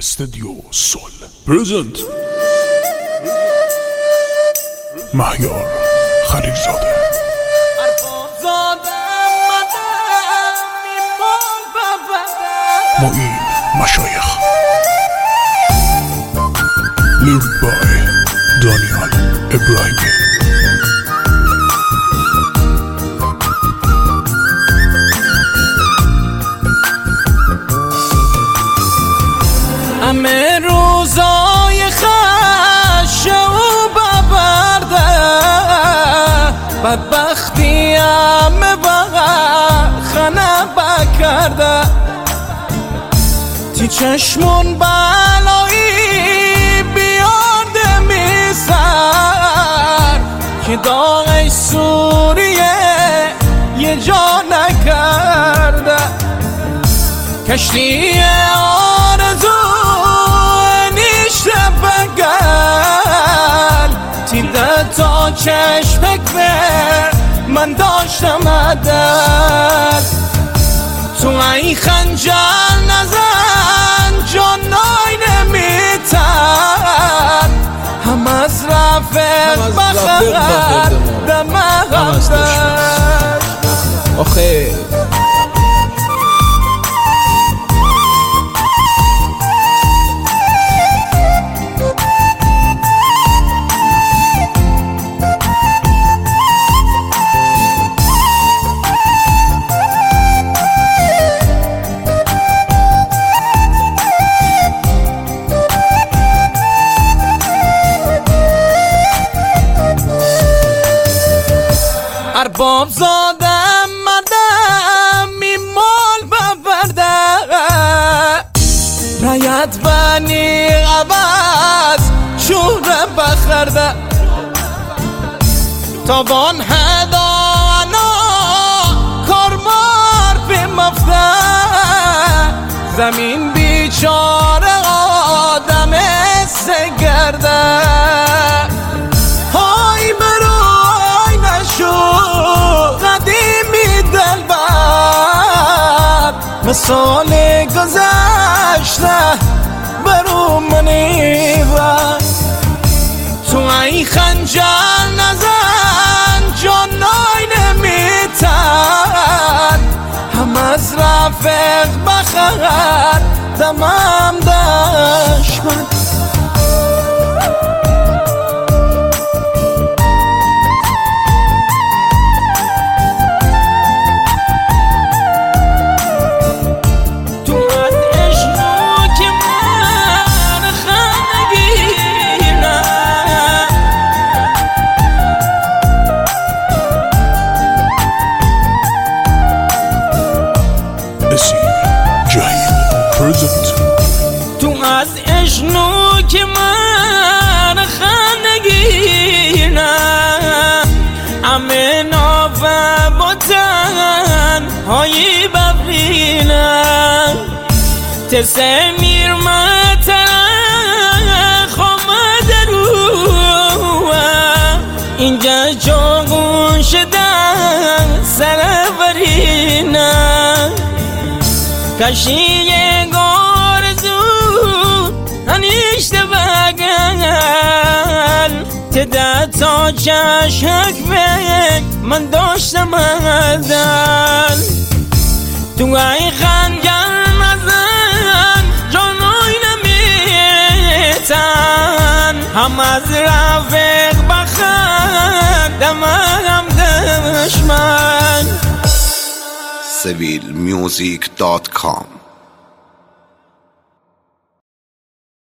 استودیو سول پرزنت مهیار خلیلزاده معین مشایخ لیرک بای دانیال ابراهیمی همه روزای خش و ببرده بدبختی همه خانه بکرده تی چشمون بلایی بیارده میسر که داغ سوریه یه جا نکرده کشتی آرزو نیشته بگل تیده تا چشمک بر من داشتم عدل تو این خنجر نزن جانای نمیتن هم از رفق بخر دم هم دشت آخه ارباب زادم مردم میمال ببرده رایت بنی عوض شوره بخرده تابان هدانا کارمار بمفته زمین بیچاره آدم سگرده سال گذشته برو منی و تو این خنجر نزن جانای نمیتن هم از رفق بخر دمم دشمن تو از اشنو که من خانگی نه همه نافه بطن هایی ببینم تسه میرمتن خامد رو اینجا جاگون شدن سرورینم کشی نیشته بگل تده تا چشک بگ من داشتم عدل تو ای خنجر نزن جانوی نمیتن هم از رفق بخر دمم دشمن civilmusic.com